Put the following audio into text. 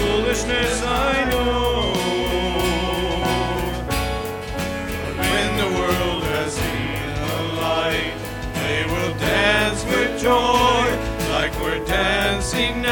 foolishness I know. But when the world has seen the light, they will dance with joy like we're dancing